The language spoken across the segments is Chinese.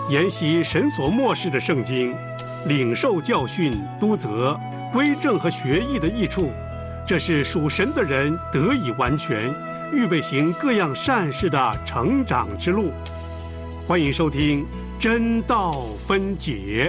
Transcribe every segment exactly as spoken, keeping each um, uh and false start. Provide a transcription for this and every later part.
研习神所默示的圣经，领受教训、督责、归正和学艺的益处，这是属神的人得以完全，预备行各样善事的成长之路。欢迎收听真道分解。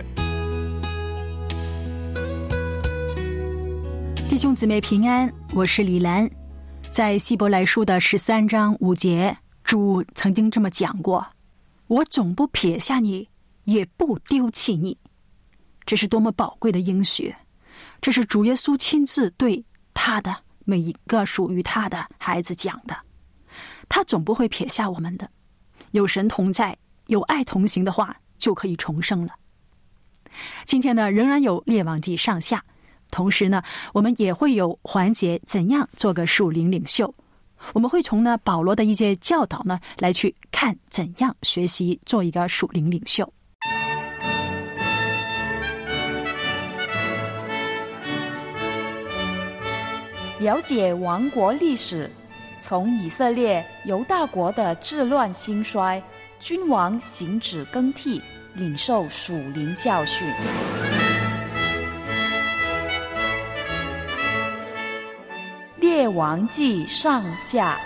弟兄姊妹平安，我是李兰。在希伯来书的十三章五节，主曾经这么讲过：我总不撇下你，也不丢弃你。这是多么宝贵的应许！这是主耶稣亲自对他的每一个属于他的孩子讲的。他总不会撇下我们的。有神同在，有爱同行的话，就可以重生了。今天呢，仍然有列王记上下，同时呢，我们也会有环节怎样做个属灵领袖。我们会从呢保罗的一些教导呢来去看怎样学习做一个属灵领袖。 了解王国历史，从以色列犹大国的治乱兴衰，君王行止更替，领受属灵教训。列王记上下。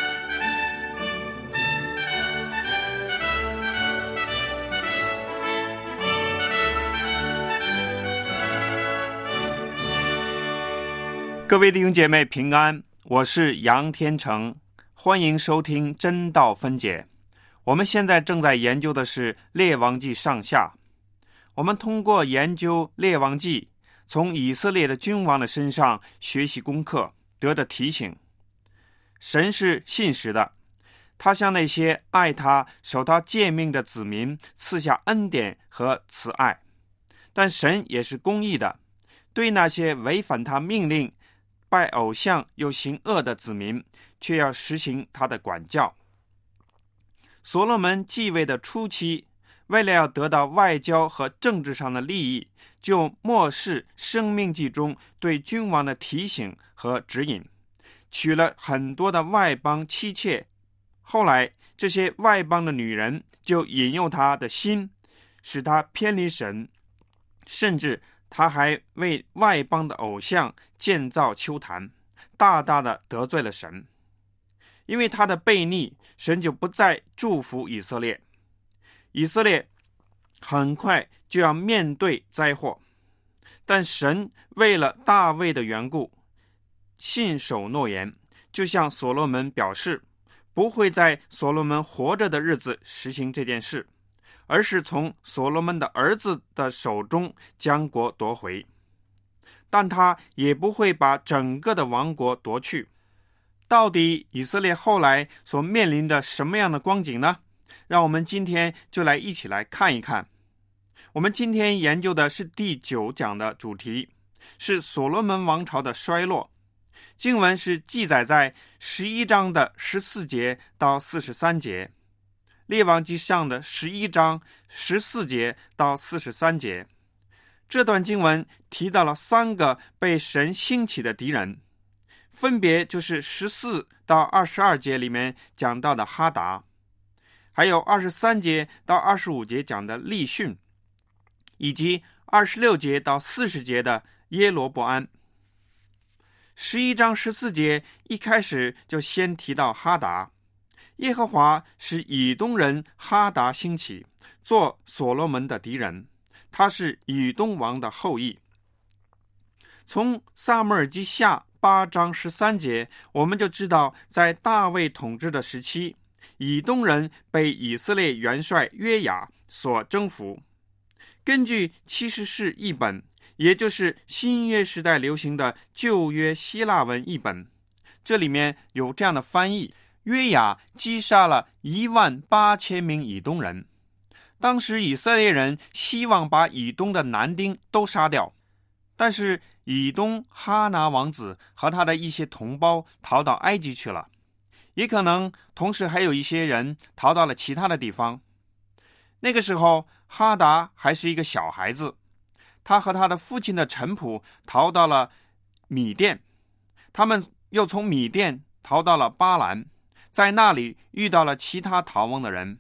各位弟兄姐妹平安，我是杨天成，欢迎收听真道分解。我们现在正在研究的是列王记上下。我们通过研究列王记，从以色列的君王的身上学习功课，得的提醒。神是信实的，他向那些爱他、守他诫命的子民赐下恩典和慈爱，但神也是公义的，对那些违反他命令、拜偶像又行恶的子民，却要实行他的管教。所罗门继位的初期，为了要得到外交和政治上的利益，就漠视生命记中对君王的提醒和指引，娶了很多的外邦妻妾。后来这些外邦的女人就引诱他的心，使他偏离神，甚至他还为外邦的偶像建造丘坛，大大的得罪了神。因为他的悖逆，神就不再祝福以色列。以色列很快就要面对灾祸，但神为了大卫的缘故，信守诺言，就向所罗门表示，不会在所罗门活着的日子实行这件事，而是从所罗门的儿子的手中将国夺回。但他也不会把整个的王国夺去。到底以色列后来所面临的什么样的光景呢？让我们今天就来一起来看一看。我们今天研究的是第九讲的主题，是所罗门王朝的衰落。经文是记载在十一章的十四节到四十三节，列王记上的十一章十四节到四十三节。这段经文提到了三个被神兴起的敌人，分别就是十四到二十二节里面讲到的哈达，还有二十三节到二十五节讲的利逊，以及二十六节到四十节的耶罗伯安。十一章十四节一开始就先提到哈达，耶和华使以东人哈达兴起，做所罗门的敌人，他是以东王的后裔。从撒母耳记下八章十三节，我们就知道在大卫统治的时期，以东人被以色列元帅约雅所征服。根据七十士译本，也就是新约时代流行的旧约希腊文译本，这里面有这样的翻译：约雅击杀了一万八千名以东人。当时以色列人希望把以东的男丁都杀掉，但是以东哈拿王子和他的一些同胞逃到埃及去了，也可能同时还有一些人逃到了其他的地方。那个时候哈达还是一个小孩子，他和他的父亲的臣仆逃到了米甸，他们又从米甸逃到了巴兰，在那里遇到了其他逃亡的人，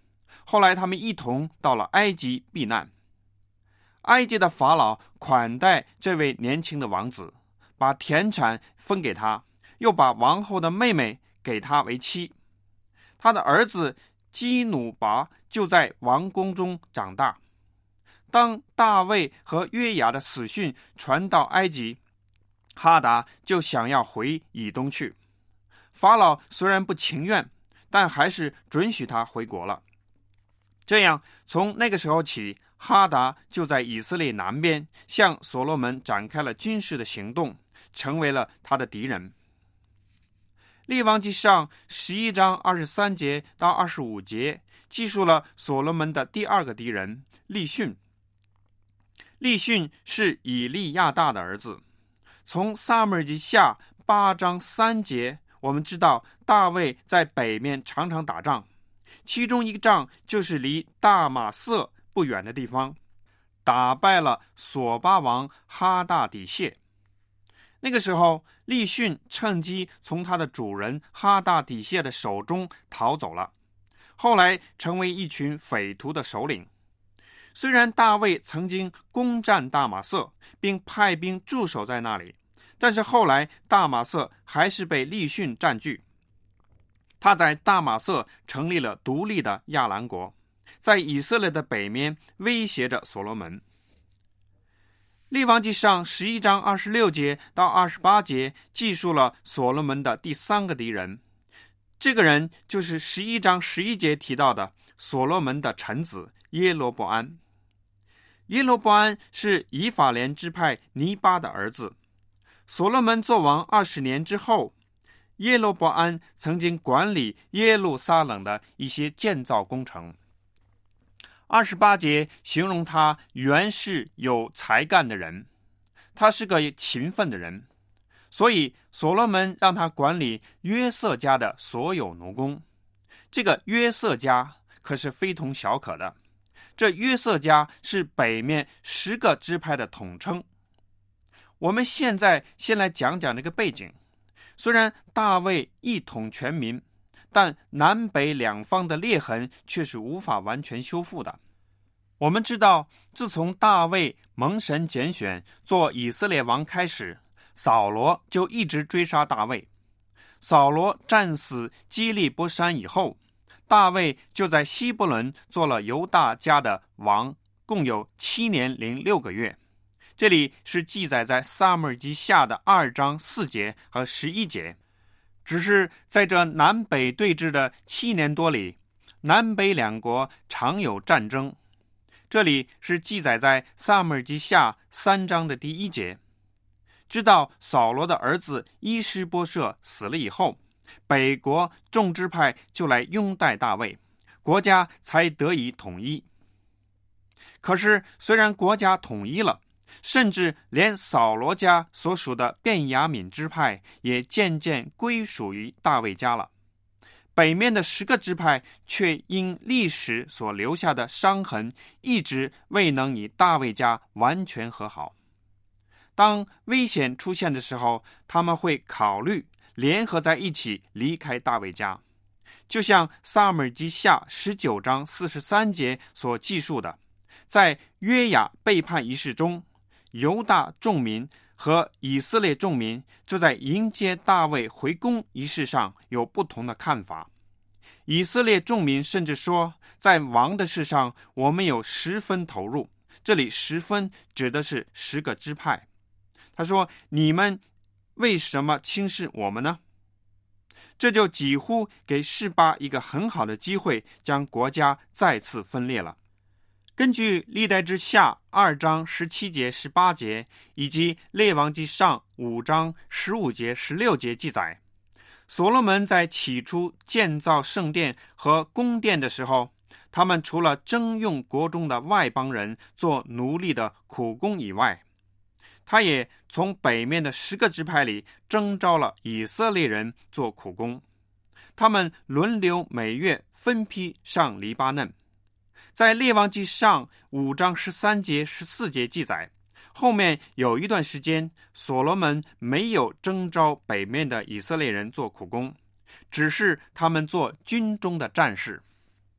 后来他们一同到了埃及避难。埃及的法老款待这位年轻的王子，把田产分给他，又把王后的妹妹给他为妻。他的儿子基努拔就在王宫中长大。当大卫和约雅的死讯传到埃及，哈达就想要回以东去。法老虽然不情愿，但还是准许他回国了。这样，从那个时候起，哈达就在以色列南边向所罗门展开了军事的行动，成为了他的敌人。列王记上十一章二十三节到二十五节记述了所罗门的第二个敌人利逊。利逊是以利亚大的儿子。从撒母耳记下八章三节，我们知道大卫在北面常常打仗，其中一个仗就是离大马色不远的地方，打败了索巴王哈大底谢。那个时候，利逊趁机从他的主人哈大底谢的手中逃走了，后来成为一群匪徒的首领。虽然大卫曾经攻占大马色，并派兵驻守在那里，但是后来大马色还是被利逊占据。他在大马色成立了独立的亚兰国，在以色列的北面威胁着所罗门。列王记上十一章二十六节到二十八节记述了所罗门的第三个敌人，这个人就是十一章十一节提到的所罗门的臣子耶罗波安。耶罗波安是以法莲支派尼巴的儿子。所罗门作王二十年之后，耶罗波安曾经管理耶路撒冷的一些建造工程。二十八节形容他原是有才干的人，他是个勤奋的人，所以所罗门让他管理约瑟家的所有奴工。这个约瑟家可是非同小可的，这约瑟家是北面十个支派的统称。我们现在先来讲讲这个背景。虽然大卫一统全民，但南北两方的裂痕却是无法完全修复的。我们知道，自从大卫蒙神拣选做以色列王开始，扫罗就一直追杀大卫。扫罗战死基利波山以后，大卫就在希伯伦做了犹大家的王，共有七年零六个月。这里是记载在撒母耳记下的二章四节和十一节。只是在这南北对峙的七年多里，南北两国常有战争。这里是记载在撒母耳记下三章的第一节。知道扫罗的儿子伊施波设死了以后，北国众支派就来拥戴大卫，国家才得以统一。可是虽然国家统一了，甚至连扫罗家所属的便雅悯支派也渐渐归属于大卫家了。北面的十个支派却因历史所留下的伤痕，一直未能与大卫家完全和好。当危险出现的时候，他们会考虑联合在一起离开大卫家，就像撒母耳记下十九章四十三节所记述的，在约雅背叛一事中，犹大众民和以色列众民就在迎接大卫回宫一事上有不同的看法。以色列众民甚至说，在王的事上我们有十分投入，这里十分指的是十个支派。他说，你们为什么轻视我们呢？这就几乎给示巴一个很好的机会，将国家再次分裂了。根据历代之下二章十七节十八节以及列王记上五章十五节十六节记载，所罗门在起初建造圣殿和宫殿的时候，他们除了征用国中的外邦人做奴隶的苦工以外，他也从北面的十个支派里征召了以色列人做苦工，他们轮流每月分批上黎巴嫩。在列王记上五章十三节十四节记载，后面有一段时间所罗门没有征召北面的以色列人做苦工，只是他们做军中的战士。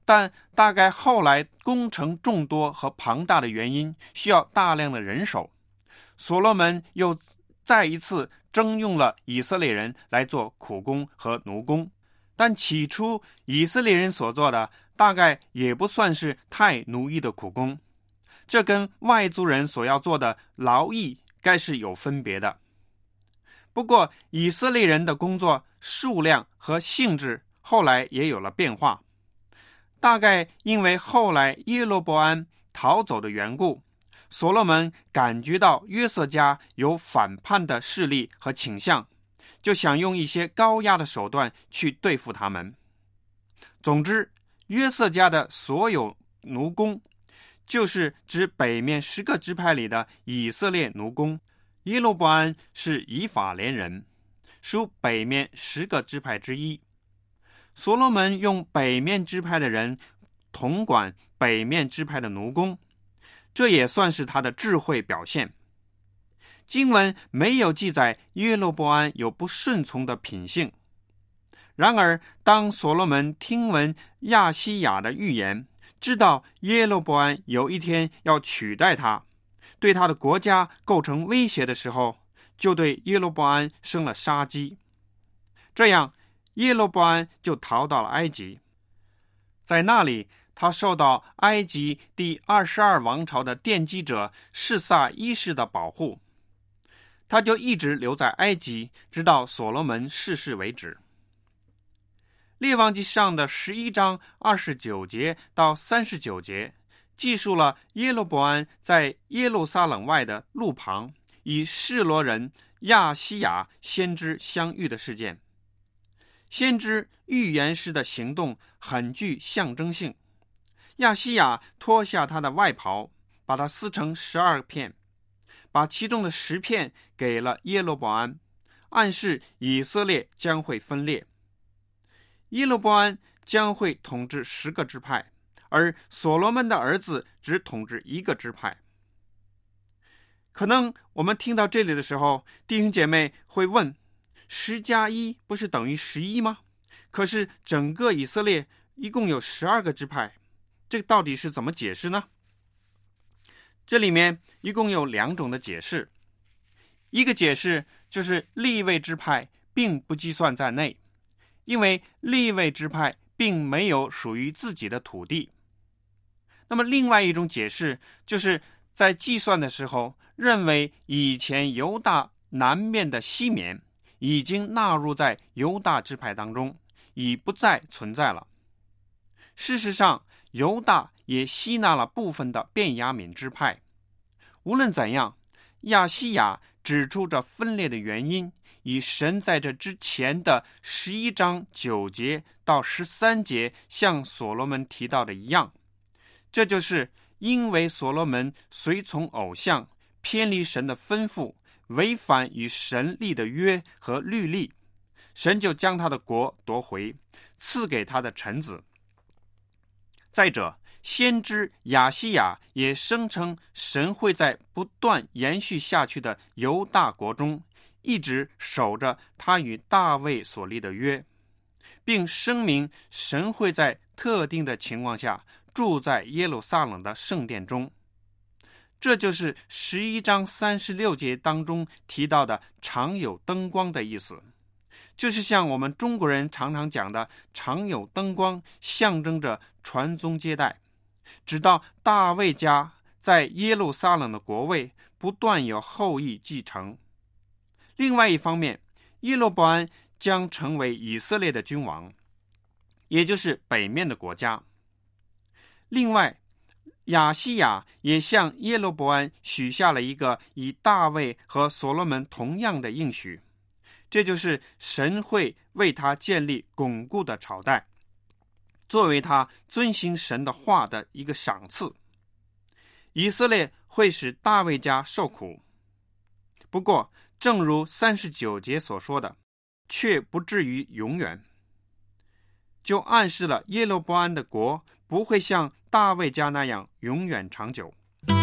但大概后来工程众多和庞大的原因，需要大量的人手，所罗门又再一次征用了以色列人来做苦工和奴工。但起初以色列人所做的大概也不算是太奴役的苦工，这跟外族人所要做的劳役该是有分别的。不过以色列人的工作数量和性质后来也有了变化，大概因为后来耶罗波安逃走的缘故，所罗门感觉到约瑟家有反叛的势力和倾向，就想用一些高压的手段去对付他们。总之，约瑟家的所有奴工，就是指北面十个支派里的以色列奴工。耶罗波安是以法莲人，属北面十个支派之一。所罗门用北面支派的人统管北面支派的奴工，这也算是他的智慧表现。经文没有记载耶罗波安有不顺从的品性，然而当所罗门听闻亚西亚的预言，知道耶罗波安有一天要取代他，对他的国家构成威胁的时候，就对耶罗波安生了杀机。这样耶罗波安就逃到了埃及，在那里他受到埃及第二十二王朝的奠基者示撒一世的保护，他就一直留在埃及，直到所罗门逝世为止。列王记上的十一章二十九节到三十九节记述了耶罗波安在耶路撒冷外的路旁与示罗人亚西亚先知相遇的事件。先知预言师的行动很具象征性。亚西亚脱下他的外袍，把它撕成十二片，把其中的十片给了耶罗波安，暗示以色列将会分裂。耶罗波安将会统治十个支派，而所罗门的儿子只统治一个支派。可能我们听到这里的时候，弟兄姐妹会问，十加一不是等于十一吗？可是整个以色列一共有十二个支派，这到底是怎么解释呢？这里面一共有两种的解释。一个解释就是利未支派并不计算在内，因为利未支派并没有属于自己的土地。那么另外一种解释就是在计算的时候，认为以前犹大南面的西缅已经纳入在犹大支派当中，已不再存在了。事实上，犹大也吸纳了部分的便雅悯支派。无论怎样，亚西亚指出这分裂的原因，与神在这之前的十一章九节到十三节向所罗门提到的一样，这就是因为所罗门随从偶像，偏离神的吩咐，违反与神立的约和律例，神就将他的国夺回，赐给他的臣子。再者，先知亚西亚也声称神会在不断延续下去的犹大国中一直守着他与大卫所立的约，并声明神会在特定的情况下住在耶路撒冷的圣殿中。这就是十一章三十六节当中提到的常有灯光的意思，就是像我们中国人常常讲的常有灯光，象征着传宗接代，直到大卫家在耶路撒冷的国位不断有后裔继承。另外一方面，耶罗波安将成为以色列的君王，也就是北面的国家。另外，亚西亚也向耶罗波安许下了一个以大卫和所罗门同样的应许，这就是神会为他建立巩固的朝代，作为他遵行神的话的一个赏赐。以色列会使大卫家受苦，不过正如三十九节所说的，却不至于永远，就暗示了耶罗波安的国不会像大卫家那样永远长久。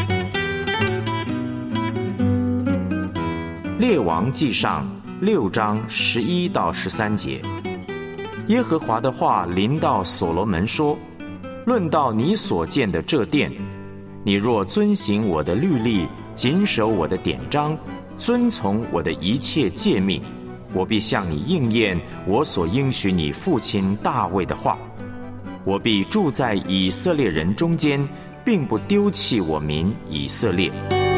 列王记上六章十一到十三节，耶和华的话临到所罗门说： 论到你所建的这殿，你若遵行我的律例，谨守我的典章，遵从我的一切诫命，我必向你应验我所应许你父亲大卫的话。我必住在以色列人中间，并不丢弃我民以色列。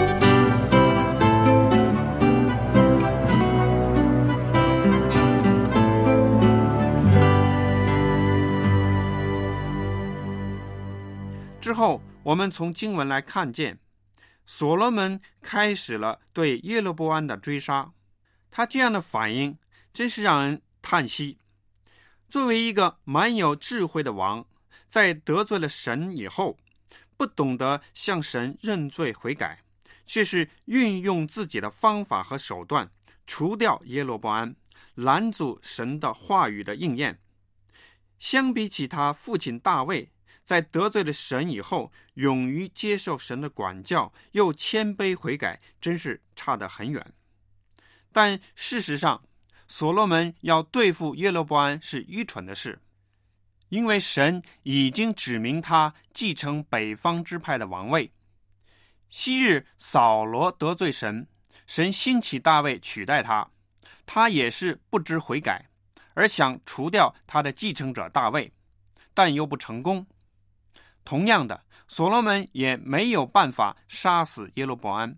之后，我们从经文来看见，所罗门开始了对耶罗波安的追杀。他这样的反应真是让人叹息。作为一个蛮有智慧的王，在得罪了神以后，不懂得向神认罪悔改，却是运用自己的方法和手段除掉耶罗波安，拦阻神的话语的应验。相比起他父亲大卫，在得罪了神以后，勇于接受神的管教，又谦卑悔改，真是差得很远。但事实上，所罗门要对付耶罗波安是愚蠢的事，因为神已经指明他继承北方支派的王位。昔日扫罗得罪神，神兴起大卫取代他，他也是不知悔改，而想除掉他的继承者大卫，但又不成功。同样的，所罗门也没有办法杀死耶罗波安。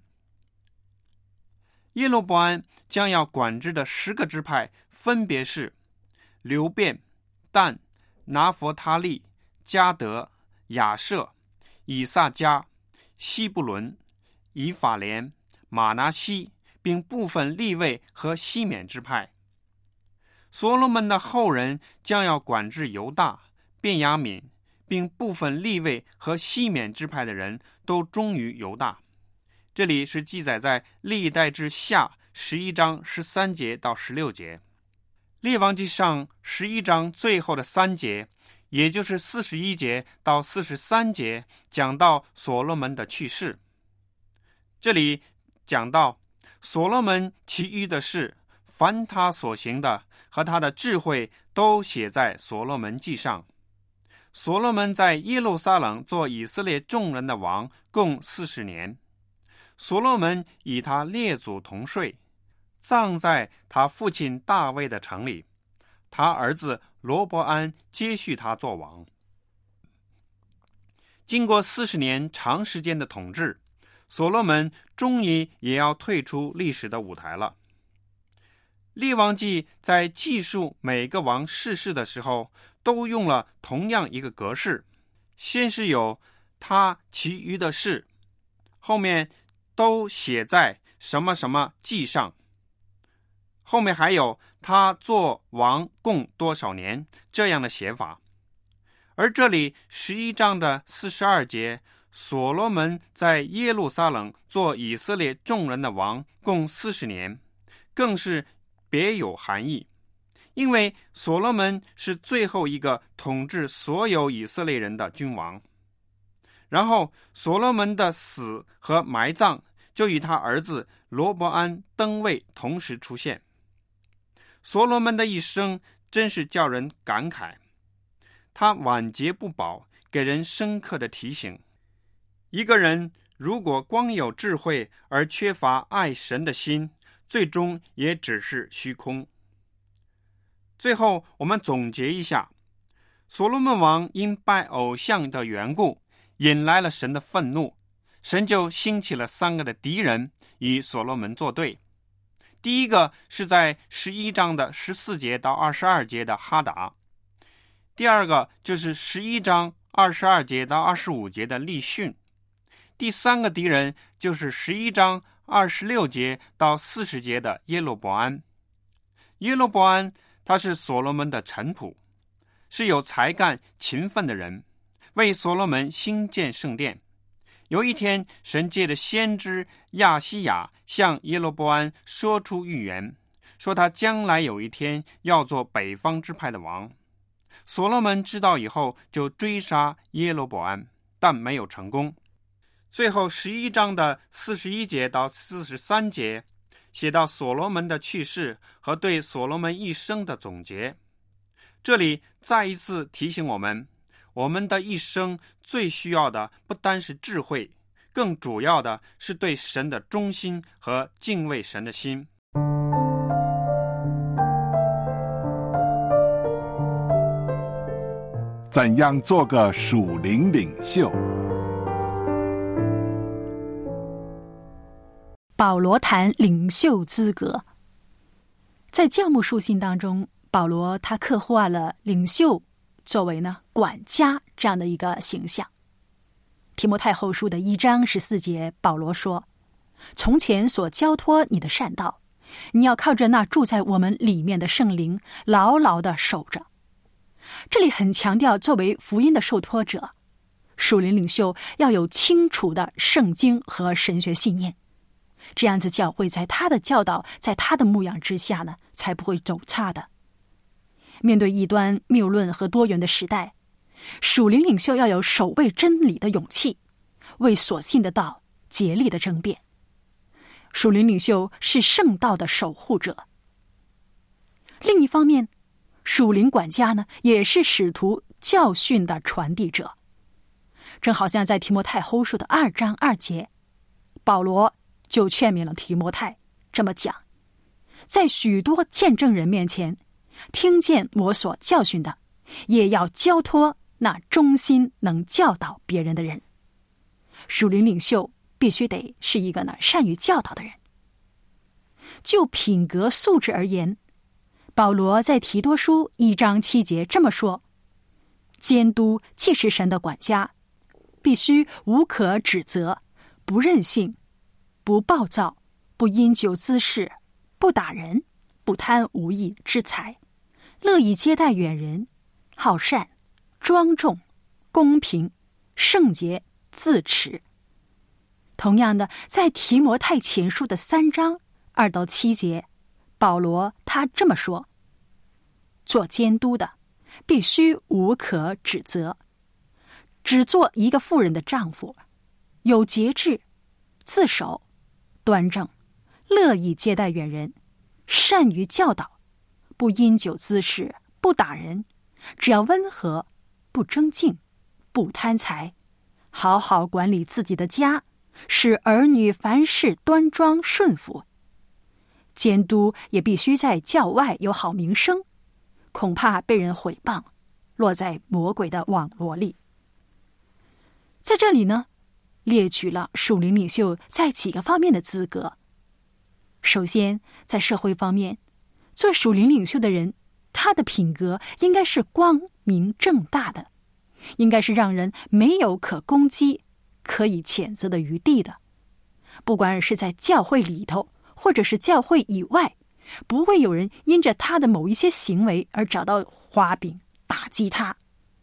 耶罗波安将要管制的十个支派分别是流便、但、拿弗他利、迦得、亚设、以萨迦、西布伦、以法莲、马拿西，并部分利未和西缅支派。所罗门的后人将要管制犹大、便雅悯，并部分利未和西缅支派的人都忠于犹大。这里是记载在历代志下十一章十三节到十六节。列王记上十一章最后的三节，也就是四十一节到四十三节，讲到所罗门的去世。这里讲到所罗门其余的事，凡他所行的和他的智慧，都写在所罗门记上。所罗门在耶路撒冷做以色列众人的王，共四十年。所罗门与他列祖同睡，葬在他父亲大卫的城里。他儿子罗伯安接续他做王。经过四十年长时间的统治，所罗门终于也要退出历史的舞台了。列王记在记述每个王逝世的时候，都用了同样一个格式，先是有他其余的事，后面都写在什么什么记上，后面还有他做王共多少年这样的写法。而这里十一章的四十二节，所罗门在耶路撒冷做以色列众人的王共四十年，更是别有含义。因为所罗门是最后一个统治所有以色列人的君王，然后所罗门的死和埋葬就与他儿子罗伯安登位同时出现。所罗门的一生真是叫人感慨，他晚节不保，给人深刻的提醒。一个人如果光有智慧而缺乏爱神的心，最终也只是虚空。最后我们总结一下，所罗门王因拜偶像的缘故，引来了神的愤怒，神就兴起了三个的敌人与所罗门作对。第一个是在十一章的十四节到二十二节的哈达，第二个就是十一章二十二节到二十五节的利逊，第三个敌人就是十一章二十六节到四十节的耶罗伯安。耶罗伯安他是所罗门的臣仆，是有才干勤奋的人，为所罗门兴建圣殿。有一天，神借着先知亚西亚向耶罗伯安说出预言，说他将来有一天要做北方支派的王。所罗门知道以后，就追杀耶罗伯安，但没有成功。最后十一章的四十一节到四十三节写到所罗门的去世和对所罗门一生的总结。这里再一次提醒我们， 我们的一生最需要的不单是智慧，更主要的是对神的忠心和敬畏神的心。 怎样做个属灵领袖？ 保罗谈领袖资格。在教牧书信当中，保罗他刻画了领袖作为呢管家这样的一个形象。提摩太后书的一章十四节，保罗说：从前所交托你的善道，你要靠着那住在我们里面的圣灵牢牢地守着。这里很强调，作为福音的受托者，属灵领袖要有清楚的圣经和神学信念，这样子教会在他的教导，在他的牧养之下呢，才不会走差的。面对异端谬论和多元的时代，属灵领袖要有守卫真理的勇气，为所信的道竭力的争辩。属灵领袖是圣道的守护者。另一方面，属灵管家呢，也是使徒教训的传递者。正好像在提摩太后书的二章二节，保罗就劝勉了提摩太这么讲：在许多见证人面前，听见我所教训的，也要交托那忠心能教导别人的人。属灵领袖必须得是一个呢善于教导的人。就品格素质而言，保罗在提多书一章七节这么说：监督既是神的管家，必须无可指责，不任性，不暴躁，不因酒滋事，不打人，不贪无义之财，乐意接待远人，好善，庄重，公平，圣洁，自持。同样的，在提摩太前书的三章二到七节，保罗他这么说：做监督的必须无可指责，只做一个妇人的丈夫，有节制，自守，端正，乐意接待远人，善于教导，不因酒滋事，不打人，只要温和，不争竞，不贪财，好好管理自己的家，使儿女凡事端庄顺服。监督也必须在教外有好名声，恐怕被人毁谤，落在魔鬼的网罗里。在这里呢，列举了属灵领袖在几个方面的资格。首先，在社会方面，做属灵领袖的人，他的品格应该是光明正大的，应该是让人没有可攻击、可以谴责的余地的。不管是在教会里头，或者是教会以外，不会有人因着他的某一些行为而找到花柄打击他。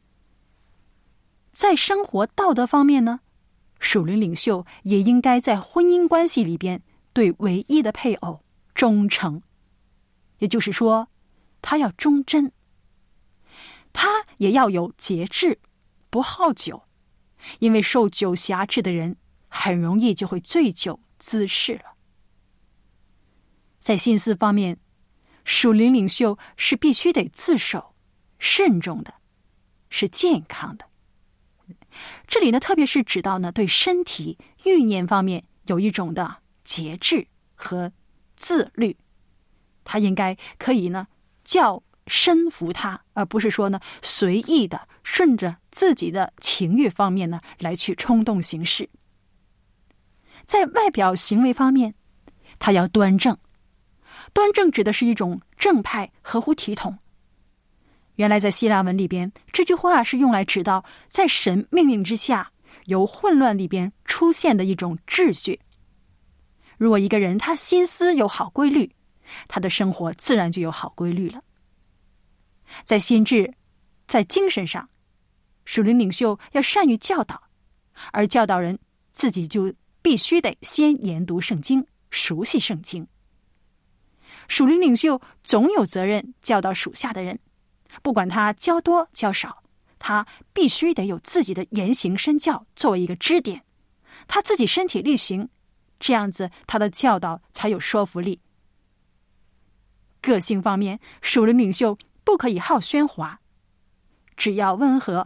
在生活道德方面呢，属灵领袖也应该在婚姻关系里边对唯一的配偶忠诚，也就是说，他要忠贞，他也要有节制，不好酒，因为受酒辖制的人很容易就会醉酒滋事了。在心思方面，属灵领袖是必须得自守、慎重的，是健康的。这里呢，特别是指到呢对身体、欲念方面有一种的节制和自律，他应该可以呢叫身服他，而不是说呢随意的顺着自己的情欲方面呢来去冲动行事。在外表行为方面，他要端正。端正指的是一种正派、合乎体统。原来在希腊文里边，这句话是用来指到在神命令之下，由混乱里边出现的一种秩序。如果一个人他心思有好规律，他的生活自然就有好规律了。在心智、在精神上，属灵领袖要善于教导，而教导人自己就必须得先研读圣经，熟悉圣经。属灵领袖总有责任教导属下的人，不管他教多教少，他必须得有自己的言行身教作为一个支点，他自己身体力行，这样子他的教导才有说服力。个性方面，属灵领袖不可以好喧哗，只要温和，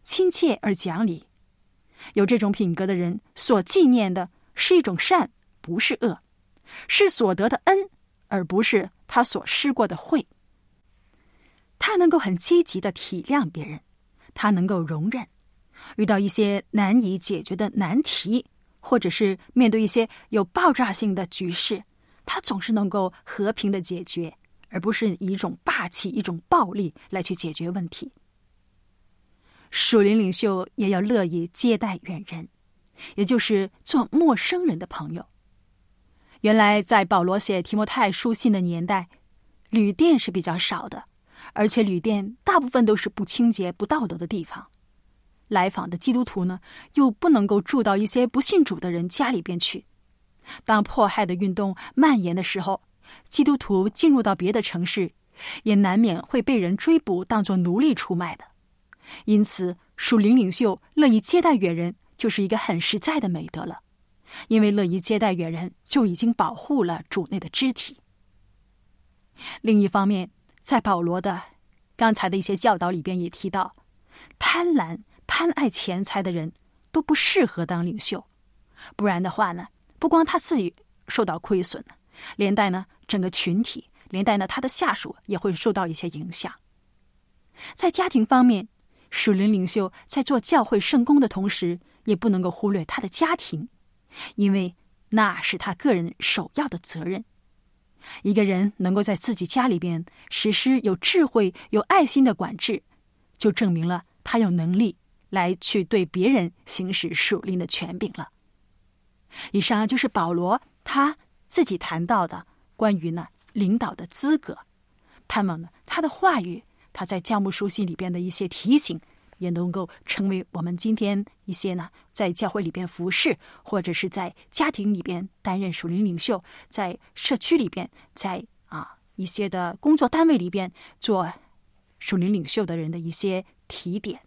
亲切而讲理。有这种品格的人所纪念的是一种善，不是恶，是所得的恩，而不是他所施过的惠。他能够很积极地体谅别人，他能够容忍，遇到一些难以解决的难题，或者是面对一些有爆炸性的局势，他总是能够和平的解决，而不是以一种霸气、一种暴力来去解决问题。属灵领袖也要乐意接待远人，也就是做陌生人的朋友。原来在保罗写提摩太书信的年代，旅店是比较少的，而且旅店大部分都是不清洁、不道德的地方。来访的基督徒呢，又不能够住到一些不信主的人家里边去。当迫害的运动蔓延的时候，基督徒进入到别的城市，也难免会被人追捕，当作奴隶出卖的。因此，属灵领袖乐意接待远人，就是一个很实在的美德了。因为乐意接待远人，就已经保护了主内的肢体。另一方面，在保罗的刚才的一些教导里边也提到，贪婪、贪爱钱财的人都不适合当领袖，不然的话呢，不光他自己受到亏损，连带呢整个群体，连带呢他的下属也会受到一些影响。在家庭方面，属灵领袖在做教会圣工的同时，也不能够忽略他的家庭，因为那是他个人首要的责任。一个人能够在自己家里边实施有智慧、有爱心的管制，就证明了他有能力来去对别人行使属灵的权柄了。以上就是保罗他自己谈到的关于呢领导的资格。盼望呢他的话语，他在教牧书信里边的一些提醒，也能够成为我们今天一些呢在教会里边服侍，或者是在家庭里边担任属灵领袖，在社区里边，在啊一些的工作单位里边做属灵领袖的人的一些提点。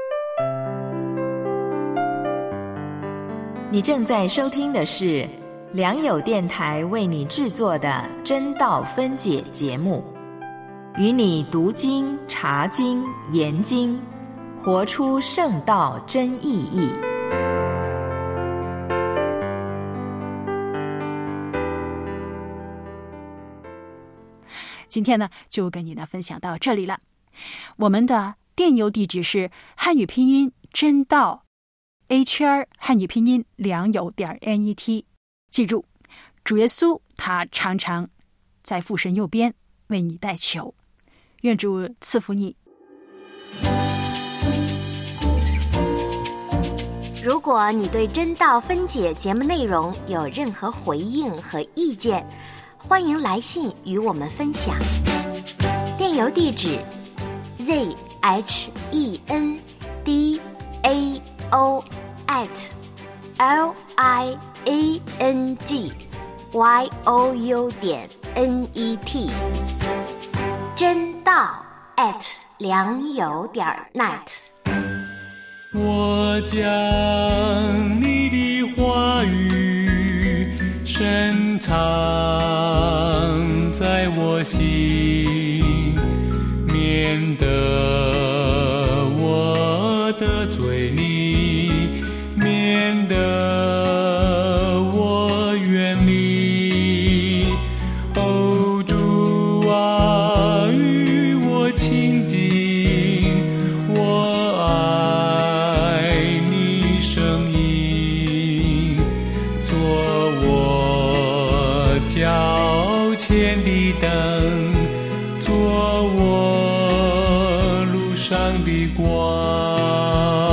你正在收听的是良友电台为你制作的真道分解节目，与你读经、查经、研经，活出圣道真意义。 今天呢，就跟你呢分享到这里了。我们的电邮地址是汉语拼音真道 H R 汉语拼音良友点 N E T。记住，主耶稣他常常在父神右边为你代求，愿主赐福你。 如果你对真道分解节目内容有任何回应和意见，欢迎来信与我们分享。电邮地址 z h e n d a o at l i a n g y o u 点 n e t， 真道 at 良友点 net。 我将你的话语深藏在我心，免得我得罪你，免得我远离。哦，主啊，与我亲近，我爱你声音，做我脚前的灯，做我路上的光。